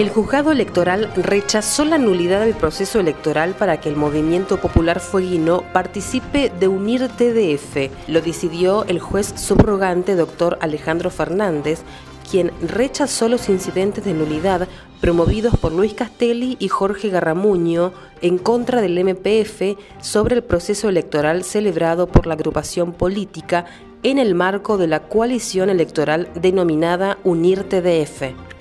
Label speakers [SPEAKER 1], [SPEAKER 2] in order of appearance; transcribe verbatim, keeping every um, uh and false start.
[SPEAKER 1] El juzgado electoral rechazó la nulidad del proceso electoral para que el Movimiento Popular Fueguino participe de Unir T D F. Lo decidió el juez subrogante doctor Alejandro Fernández, quien rechazó los incidentes de nulidad promovidos por Luis Castelli y Jorge Garramuño en contra del M P F sobre el proceso electoral celebrado por la agrupación política en el marco de la coalición electoral denominada Unir T D F.